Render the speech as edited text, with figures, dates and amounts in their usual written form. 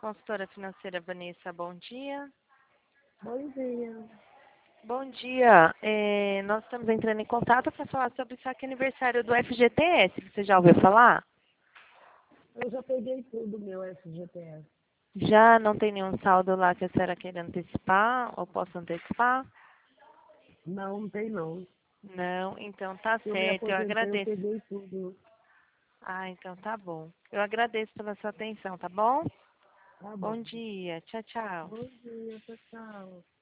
Consultora financeira Vanessa, bom dia. Bom dia. Bom dia. Nós estamos entrando em contato para falar sobre o saque aniversário do FGTS. Você já ouviu falar? Eu já peguei tudo meu FGTS. Já não tem nenhum saldo lá que a senhora queira antecipar ou possa antecipar? Não, não tem não. Não, então tá Eu me certo. Eu aposentei, eu agradeço. peguei tudo. Ah, então tá bom. Eu agradeço pela sua atenção, tá bom? Tá Bom bom. dia. Tchau, tchau. Bom dia, tchau, tchau.